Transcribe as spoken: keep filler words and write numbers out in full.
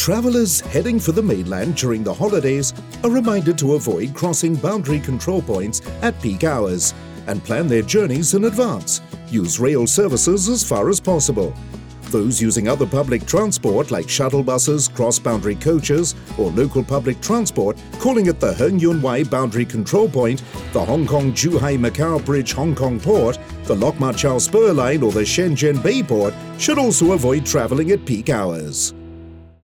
Travelers heading for the mainland during the holidays are reminded to avoid crossing boundary control points at peak hours and plan their journeys in advance. Use rail services as far as possible. Those using other public transport like shuttle buses, cross-boundary coaches or local public transport calling at the Heng Yun Wai Boundary Control Point, the Hong Kong-Zhuhai-Macau Bridge Hong Kong Port, the Lok Ma Chau Spur Line or the Shenzhen Bay Port should also avoid travelling at peak hours.